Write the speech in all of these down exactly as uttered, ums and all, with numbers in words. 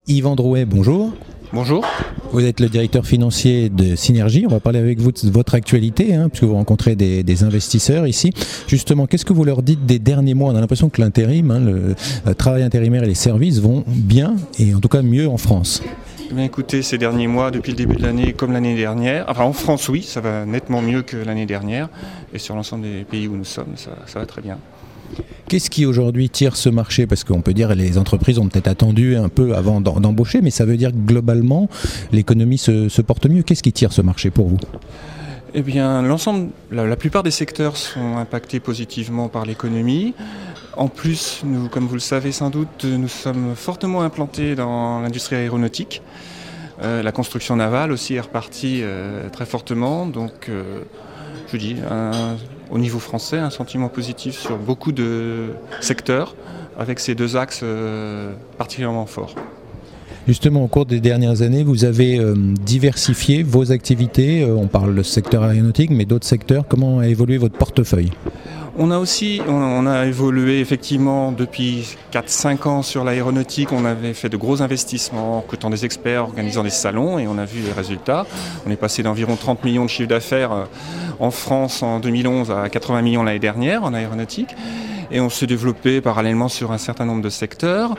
Yvan Drouet, bonjour. Bonjour. Vous êtes le directeur financier de Synergie. On va parler avec vous de votre actualité, hein, puisque vous rencontrez des, des investisseurs ici. Justement, qu'est-ce que vous leur dites des derniers mois? On a l'impression que l'intérim, hein, le, le travail intérimaire et les services vont bien, et en tout cas mieux en France. Eh bien, écoutez, ces derniers mois, depuis le début de l'année, comme l'année dernière, enfin en France, oui, ça va nettement mieux que l'année dernière. Et sur l'ensemble des pays où nous sommes, ça, ça va très bien. Qu'est-ce qui aujourd'hui tire ce marché? Parce qu'on peut dire que les entreprises ont peut-être attendu un peu avant d'embaucher, mais ça veut dire que globalement, l'économie se, se porte mieux. Qu'est-ce qui tire ce marché pour vous? Eh bien, l'ensemble, la, la plupart des secteurs sont impactés positivement par l'économie. En plus, nous, comme vous le savez sans doute, nous sommes fortement implantés dans l'industrie aéronautique. Euh, la construction navale aussi est repartie euh, très fortement. Donc, euh, je vous dis, un, au niveau français, un sentiment positif sur beaucoup de secteurs, avec ces deux axes euh, particulièrement forts. Justement, au cours des dernières années, vous avez euh, diversifié vos activités. Euh, on parle du secteur aéronautique, mais d'autres secteurs. Comment a évolué votre portefeuille? On a aussi, on a évolué effectivement depuis quatre cinq ans sur l'aéronautique. On avait fait de gros investissements, recrutant des experts, organisant des salons, et on a vu les résultats. On est passé d'environ trente millions de chiffre d'affaires en France en deux mille onze à quatre-vingts millions l'année dernière en aéronautique. Et on s'est développé parallèlement sur un certain nombre de secteurs.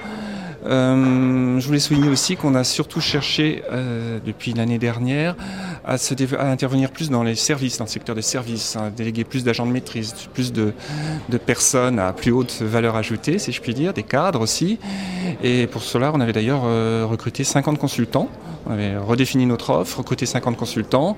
Euh, je voulais souligner aussi qu'on a surtout cherché euh, depuis l'année dernière à, se dé- à intervenir plus dans les services, dans le secteur des services, à déléguer plus d'agents de maîtrise, plus de, de personnes à plus haute valeur ajoutée, si je puis dire, des cadres aussi. Et pour cela, on avait d'ailleurs euh, recruté cinquante consultants. On avait redéfini notre offre, recruté cinquante consultants,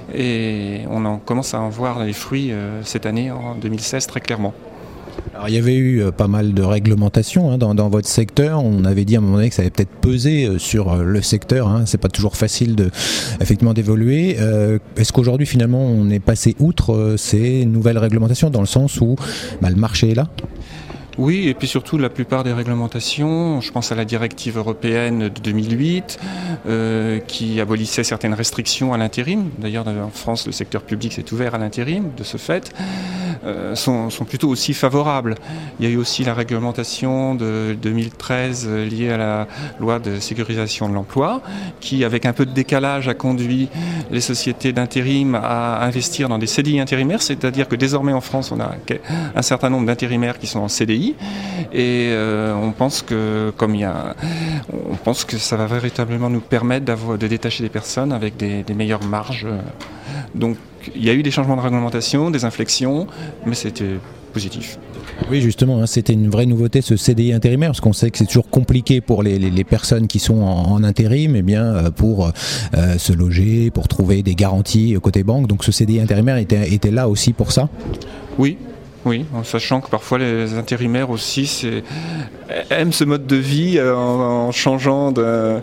et on en commence à en voir les fruits euh, cette année, en deux mille seize, très clairement. Alors, il y avait eu pas mal de réglementations hein, dans, dans votre secteur. On avait dit à un moment donné que ça allait peut-être peser sur le secteur. Hein. C'est pas toujours facile de, effectivement, d'évoluer. Euh, est-ce qu'aujourd'hui, finalement, on est passé outre euh, ces nouvelles réglementations dans le sens où bah, le marché est là? Oui, et puis surtout la plupart des réglementations, je pense à la directive européenne de deux mille huit euh, qui abolissait certaines restrictions à l'intérim. D'ailleurs, en France, le secteur public s'est ouvert à l'intérim de ce fait, euh, sont, sont plutôt aussi favorables. Il y a eu aussi la réglementation de deux mille treize liée à la loi de sécurisation de l'emploi qui, avec un peu de décalage, a conduit les sociétés d'intérim à investir dans des C D I intérimaires, c'est-à-dire que désormais en France, on a un certain nombre d'intérimaires qui sont en C D I. Et euh, on pense que comme il y a, on pense que ça va véritablement nous permettre d'avoir, de détacher des personnes avec des, des meilleures marges. Donc il y a eu des changements de réglementation, des inflexions, mais c'était positif. Oui, justement, hein, c'était une vraie nouveauté ce C D I intérimaire, parce qu'on sait que c'est toujours compliqué pour les, les, les personnes qui sont en, en intérim, eh bien, pour euh, se loger, pour trouver des garanties côté banque. Donc ce C D I intérimaire était, était là aussi pour ça? Oui. Oui, en sachant que parfois les intérimaires aussi c'est, aiment ce mode de vie en, en changeant de,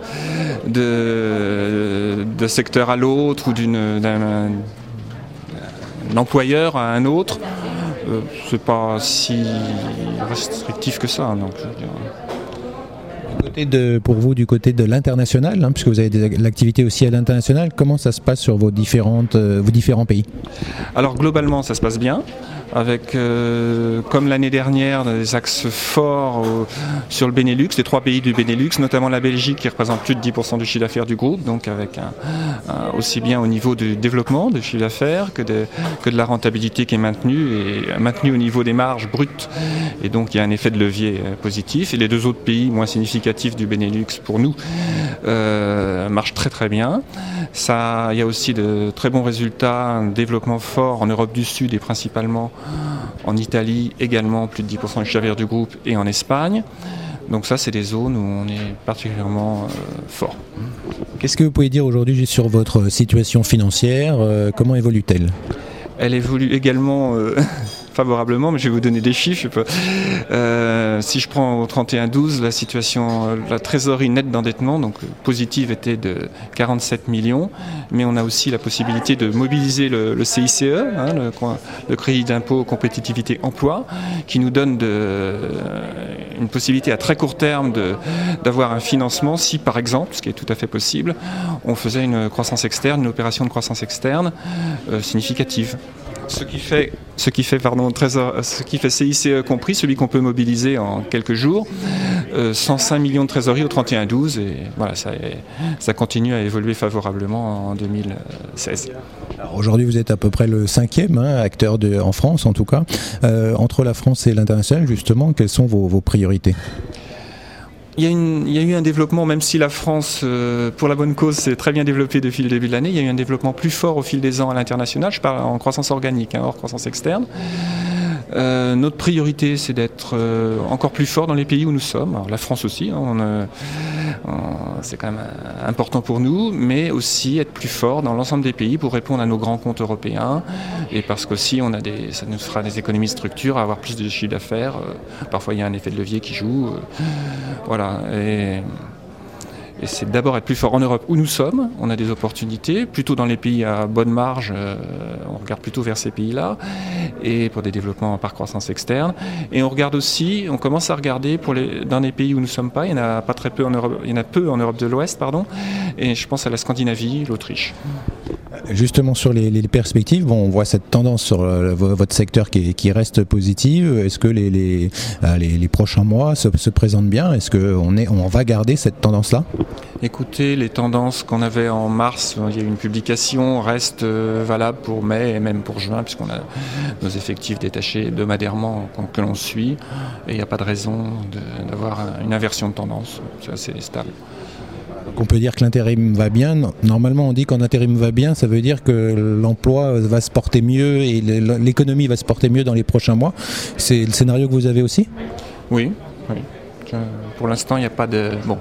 de, de secteur à l'autre ou d'une, d'un, d'un employeur à un autre. Euh, c'est pas si restrictif que ça. Donc, je veux dire. Côté de, pour vous, du côté de l'international, hein, puisque vous avez de l'activité aussi à l'international, comment ça se passe sur vos, différentes, euh, vos différents pays? Alors globalement, ça se passe bien, avec, euh, comme l'année dernière, des axes forts euh, sur le Benelux, les trois pays du Benelux, notamment la Belgique qui représente plus de dix pour cent du chiffre d'affaires du groupe, donc avec un, un, aussi bien au niveau du développement du chiffre d'affaires que de, que de la rentabilité qui est maintenue, et maintenue au niveau des marges brutes, et donc il y a un effet de levier euh, positif. Et les deux autres pays moins significatifs du Benelux pour nous euh, marchent très très bien. Ça, il y a aussi de très bons résultats, un développement fort en Europe du Sud et principalement en Italie, également plus de dix pour cent du chiffre d'affaires du groupe, et en Espagne. Donc ça, c'est des zones où on est particulièrement euh, fort. Qu'est-ce que vous pouvez dire aujourd'hui sur votre situation financière? euh, Comment évolue-t-elle? Elle évolue également euh, favorablement, mais je vais vous donner des chiffres. Euh, si je prends au trente et un douze, la situation, la trésorerie nette d'endettement, donc positive, était de quarante-sept millions, mais on a aussi la possibilité de mobiliser le, le C I C E, hein, le, le crédit d'impôt compétitivité emploi, qui nous donne de, une possibilité à très court terme de, d'avoir un financement si, par exemple, ce qui est tout à fait possible, on faisait une croissance externe, une opération de croissance externe euh, significative. Ce qui fait, ce qui fait, pardon, trésor, ce qui fait C I C E compris, celui qu'on peut mobiliser en quelques jours, euh, cent cinq millions de trésorerie au trente et un douze, et voilà, ça, ça continue à évoluer favorablement en deux mille seize. Alors aujourd'hui, vous êtes à peu près le cinquième hein, acteur de, en France, en tout cas. Euh, entre la France et l'international, justement, quelles sont vos, vos priorités ? Il y, a une, il y a eu un développement, même si la France, euh, pour la bonne cause, s'est très bien développée depuis le début de l'année, il y a eu un développement plus fort au fil des ans à l'international, je parle en croissance organique, hein, hors croissance externe. Euh, notre priorité, c'est d'être euh, encore plus fort dans les pays où nous sommes. Alors, la France aussi, hein, on, euh, on, c'est quand même important pour nous, mais aussi être plus fort dans l'ensemble des pays pour répondre à nos grands comptes européens. Et parce qu'aussi, on a des, ça nous fera des économies de structure, à avoir plus de chiffre d'affaires. Euh, parfois, il y a un effet de levier qui joue. Euh, voilà. Et, Et c'est d'abord être plus fort en Europe où nous sommes. On a des opportunités, plutôt dans les pays à bonne marge, euh, on regarde plutôt vers ces pays-là, et pour des développements par croissance externe. Et on regarde aussi, on commence à regarder pour les, dans les pays où nous ne sommes pas, il y en a pas très peu en Europe, il y en a peu en Europe de l'Ouest, pardon, et je pense à la Scandinavie, l'Autriche. Justement sur les, les perspectives, bon, on voit cette tendance sur euh, votre secteur qui, est, qui reste positive. Est-ce que les, les, les, les prochains mois se, se présentent bien ? Est-ce qu'on est, on va garder cette tendance-là ? Écoutez, les tendances qu'on avait en mars, il y a eu une publication, restent euh, valables pour mai et même pour juin, puisqu'on a nos effectifs détachés hebdomadairement que l'on suit. Et il n'y a pas de raison de, d'avoir une inversion de tendance. C'est assez stable. Donc on peut dire que l'intérim va bien. Normalement, on dit qu'en intérim va bien, ça veut dire que l'emploi va se porter mieux et l'économie va se porter mieux dans les prochains mois. C'est le scénario que vous avez aussi ? Oui, oui. Pour l'instant, il n'y a pas de... Bon.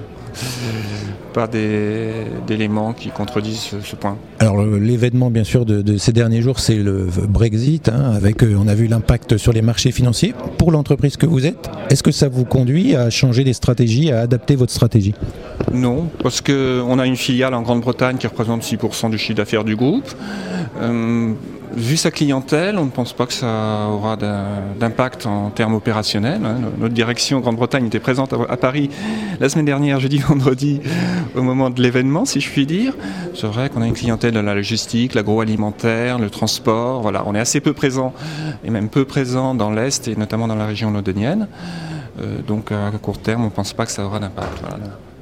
pas des, d'éléments qui contredisent ce, ce point. Alors l'événement bien sûr de, de ces derniers jours, c'est le Brexit, hein, avec euh, on a vu l'impact sur les marchés financiers. Pour l'entreprise que vous êtes, est-ce que ça vous conduit à changer des stratégies, à adapter votre stratégie ? Non, parce qu'on a une filiale en Grande-Bretagne qui représente six pour cent du chiffre d'affaires du groupe. Euh, Vu sa clientèle, on ne pense pas que ça aura d'impact en termes opérationnels. Notre direction Grande-Bretagne était présente à Paris la semaine dernière, jeudi, vendredi, au moment de l'événement, si je puis dire. C'est vrai qu'on a une clientèle de la logistique, l'agroalimentaire, le transport. Voilà, on est assez peu présent, et même peu présent dans l'Est, et notamment dans la région londonienne. Euh, donc à court terme, on ne pense pas que ça aura d'impact. Voilà.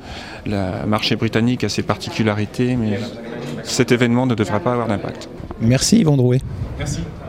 Le marché britannique a ses particularités, mais cet événement ne devrait pas avoir d'impact. Merci Yvan Drouet. Merci.